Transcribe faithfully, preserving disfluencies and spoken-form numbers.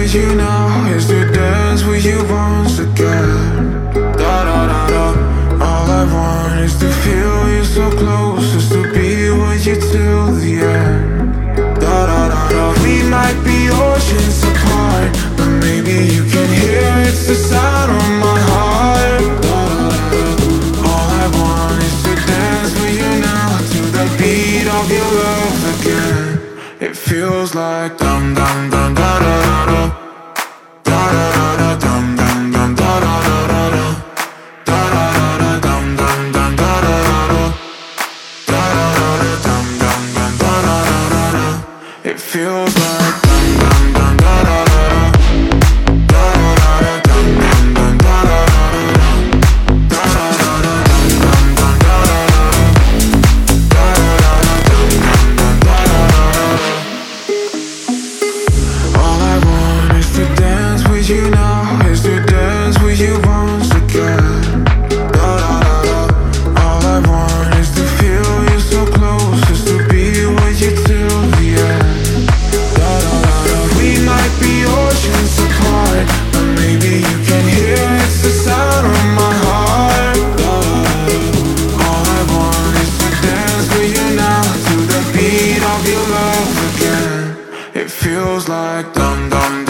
with you now is to dance with you once again. Da da da da. All I want is to feel you so close, just to be with you till the end. Da da da da. We might be oceans apart, but maybe you can hear it's the sound of my heart. Da da da da. All I want is to dance with you now to the beat of your love again. It feels like dum dum dum da da da da, da da da da dum dum dum da da da da da, da da da da dum dum dum da da da da, da da da da dum dum dum da da da da da. It feels like dum dum dum da da da da, da da da da dum dum dum da da da da, da da da da dum dum dum da da da da, da da da da dum dum dum da da da da. All I want is to dance with you now, is to dance with you once again. Da da da da. All I want is to feel you so close, just to be with you till the end. Da da da da. We might be oceans apart, but maybe you can hear it's the sound of my heart. Da da da da. All I want is to dance with you now to the beat of your love again. It feels like dum dum